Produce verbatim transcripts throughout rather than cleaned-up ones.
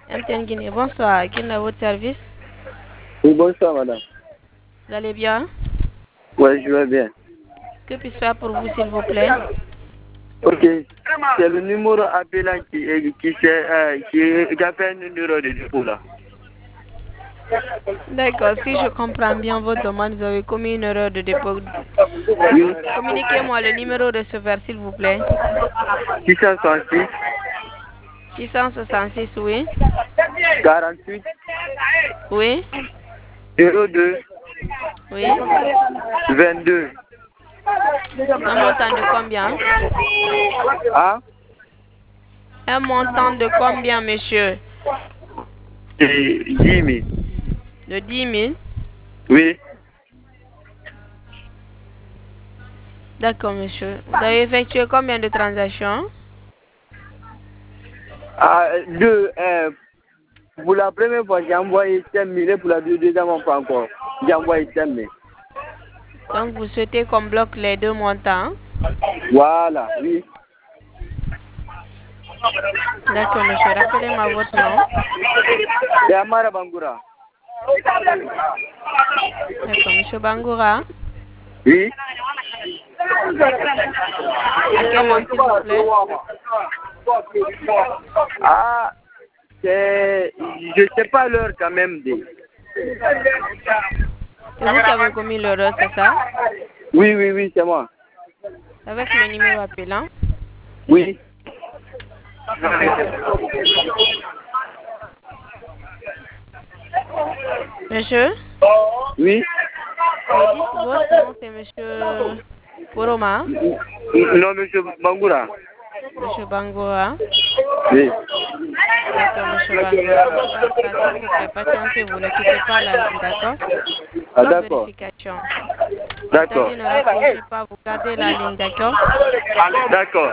M T N Guinée, bonsoir. Qui est à votre service? Oui, bonsoir, madame. Vous allez bien? Oui, je vais bien. Que puis-je faire pour vous, s'il vous plaît? Ok. C'est le numéro appelant qui, qui, qui, euh, qui, qui a fait un numéro de dépôt là. D'accord, si je comprends bien votre demande, vous avez commis une erreur de dépôt. Oui. Communiquez-moi le numéro receveur, s'il vous plaît. six cent soixante-six. six cent soixante-six, oui. quarante-huit. Oui. zéro deux. Oui. vingt-deux. Un montant de combien? Ah? Un montant de combien, monsieur? Et dix mille. De dix mille? Oui. D'accord, monsieur. Vous avez effectué combien de transactions? Ah, deux. Euh, pour la première fois, j'ai envoyé cinq mille et pour la deuxième fois, pas encore. J'ai envoyé cinq mille. Donc, vous souhaitez qu'on bloque les deux montants? Voilà, oui. D'accord, monsieur. Rappelez-moi votre nom. C'est Amara Bangoura. D'accord, monsieur Bangoura. Oui. À quelle heure, s'il vous plaît? Ah, c'est... Je sais pas l'heure quand même. De... C'est vous qui avez commis l'erreur, c'est ça? Oui, oui, oui, c'est moi. Avec le numéro appelant? Oui. Monsieur? Oui. Oui, dites, votre nom, c'est monsieur Koroma? Non, monsieur Bangoura. Monsieur Bangoura? Oui. D'accord, monsieur Bangoura. En tout cas, s'il vous plaît, patientez, vous ne quittez pas la ligne, d'accord? Ah, Sans d'accord. vérification. D'accord. C'est-à-dire, ne raccrochez pas, vous gardez la ligne, d'accord? D'accord.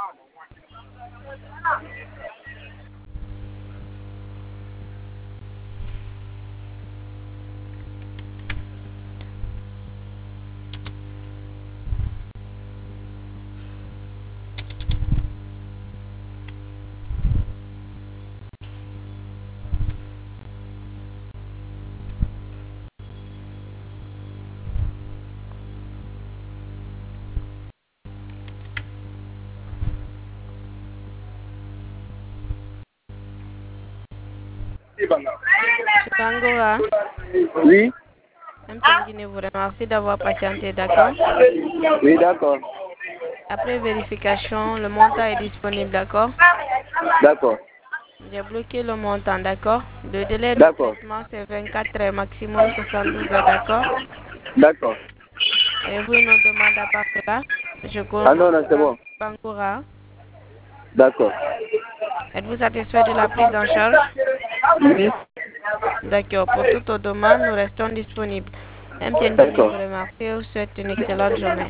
Monsieur Bangoura, Oui. M T N Guinée vous remercie d'avoir patienté, d'accord? Oui, d'accord. Après vérification, le montant est disponible, d'accord? D'accord. J'ai bloqué le montant, d'accord? Le délai de D'accord. traitement, c'est vingt-quatre heures, maximum soixante-douze heures, d'accord? D'accord. Et vous, une autre demande à part cela? Je Ah non, non, c'est comprends. bon. Bangoura, D'accord. êtes-vous satisfait de la prise en charge? Oui. D'accord. Pour toute autre demande, nous restons disponibles. M T N Guinée vous D'accord. remercie et vous souhaite une excellente journée.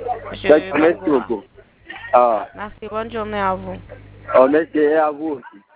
Monsieur D'accord. Merci Bangoura. beaucoup. Ah. Merci. Bonne journée à vous. Oh, merci et à vous aussi.